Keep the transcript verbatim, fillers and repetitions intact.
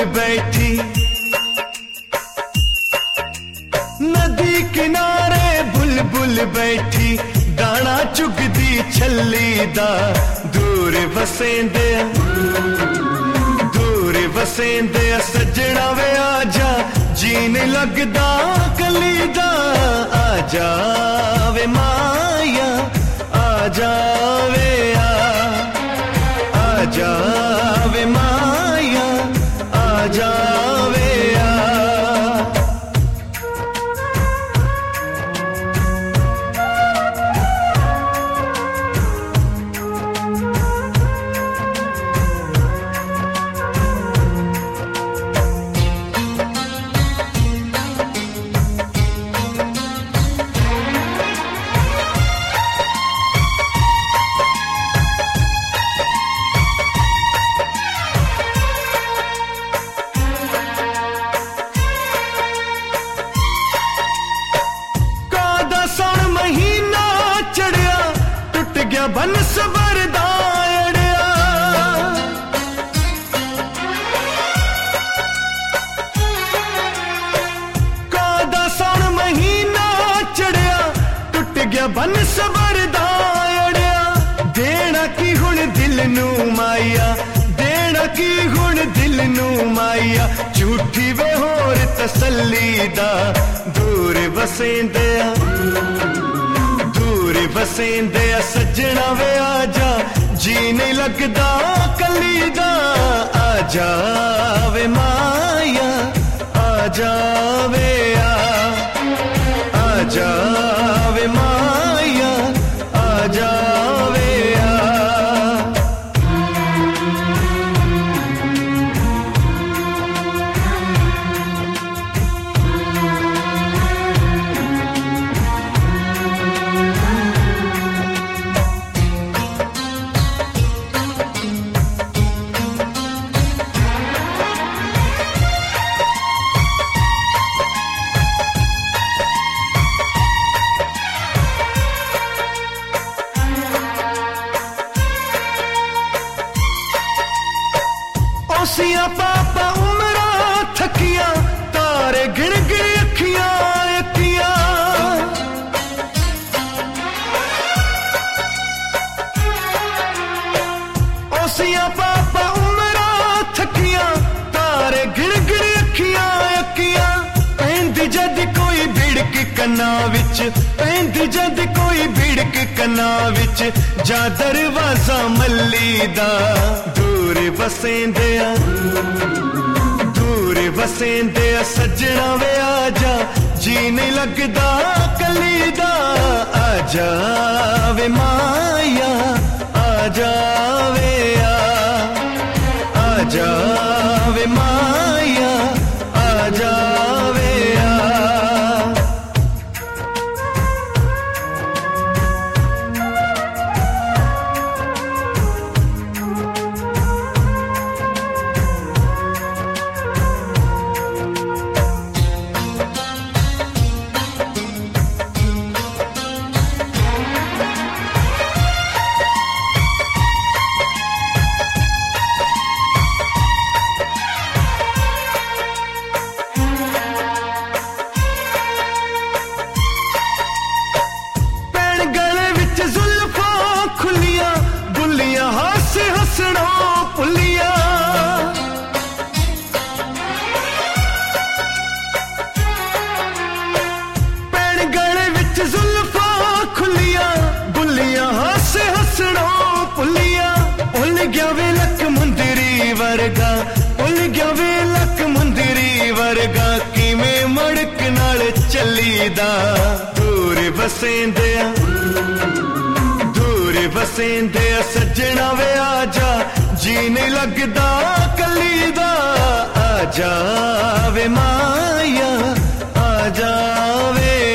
बैठी नदी किनारे बुलबुल बैठी दाना चुगदी छली दा दूर वसेंदे दूर वसेंदे सजना वे आजा जीन लगदा कली दा आजा वे माया आजा वे आ आजा वे माया आजा वे आ बन सबरदा अड़िया कादा सौन महीना चढ़िया टुट गया बन सबरदा अड़िया देना की हुण दिल नू माया देना की हुण दिल नू माया झूठी वे होर तसल्ली दा दूर वसेंदे वसेंदे सजना वे आजा जी नहीं लगदा कली दा आजा वे माया आजा वे आ आजा वे माया आजा वे आ ओसिया पापा उमरा थकिया तारे गिर गिर अखियां अखियां ओसिया पापा उमरा थकिया तारे गिर गिर अखियां अखियां पैंदी जद कोई भिड़क कन्ना विच पैंदी जद कोई भिड़क कन्ना विच जा दरवाजा मल्ली दा दूर वसेंदे दूर वसेंदे सजना वे आजा जी नहीं लगदा कली दा आजा वे माया आजा वे आ आजा वे माया आजा वे आ वर्गा उल गया वे लक मुंदरी वर्गा किवें मड़क नाल चलीदा दूर वसेंदे दूर वसेंदे सजना वे आजा जी नहीं लगदा कली दा आजा वे माया आजा वे